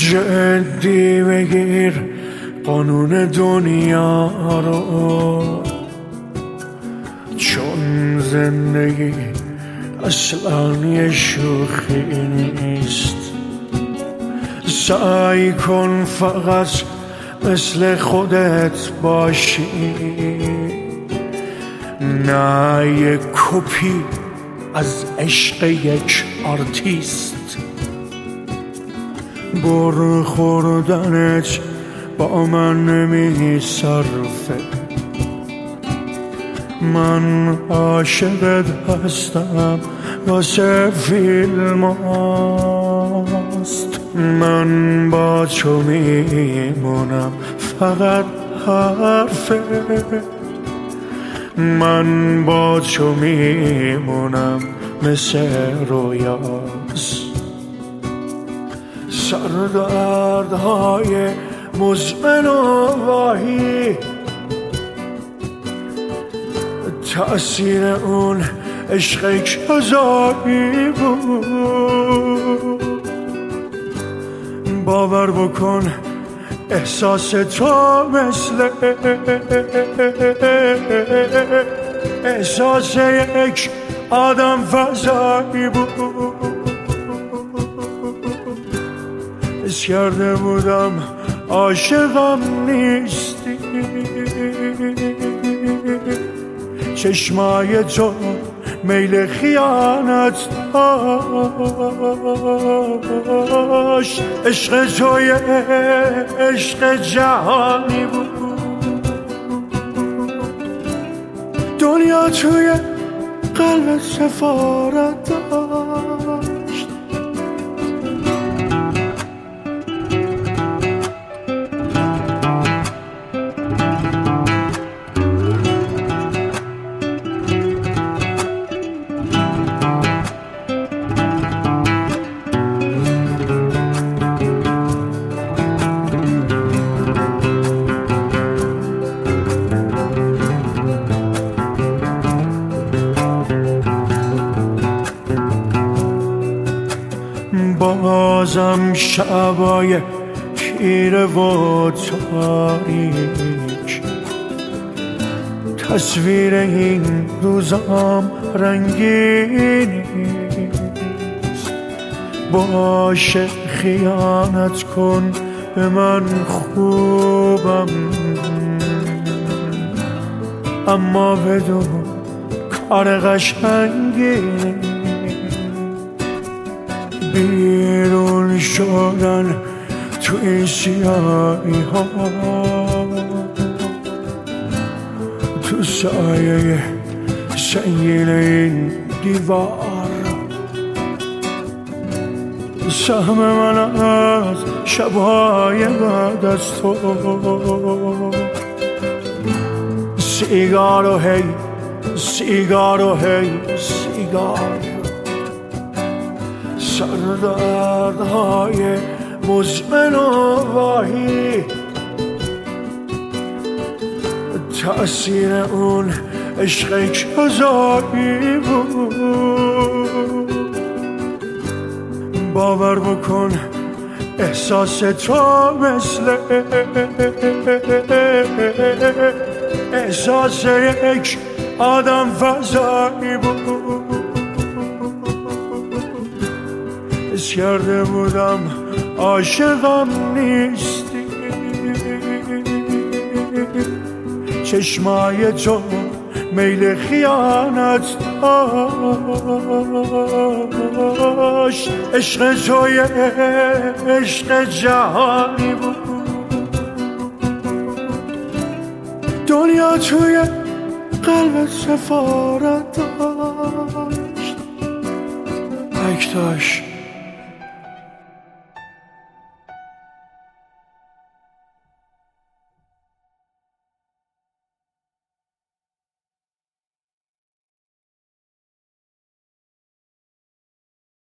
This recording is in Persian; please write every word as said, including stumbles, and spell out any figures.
جدی بگیر قانون دنیا رو، چون زندگی اصلا یه شوخی نیست. سعی کن فقط مثل خودت باشی، نه یک کپی از عشق یک آرتیست. برخوردنت با من نمی صرفه، من عاشقت هستم واسه فیلم هاست. من با تو میمونم فقط حرفه، من با تو میمونم مثل رویاست. سردردهای مزمن و واهی، تأثیر اون عشق کذایی بود. باور بکن احساس تو مثل احساس یک آدم فضایی بود. حس کرده بودم عاشقم نیستی، چشمای تو میل خیانت داشت. عشق توی عشق جهانی بود، دنیا توی قلب سفارت داشت. بازم شبای تیره و تاریک، تصویر این روزام رنگین نیست. باشه خیانت کن به من خوبم، اما بدون کار قشنگی بیرون شدن تو این سیاهی ها، تو سایه سنگین این دیوار. سهم من از شبهای بعد از تو، سیگار و هی سیگار و هی سیگار. سردردهای مزمن و واهی، تأثیر اون عشق کذایی بود. باور بکن احساس تو مثل احساس یک آدم فضایی بود. حس کرده بودم عاشقم نیستی، چشمای تو میل خیانت داشت. عشق توی عشق جهانی بود، دنیا توی قلب سفارت داشت. اکتاش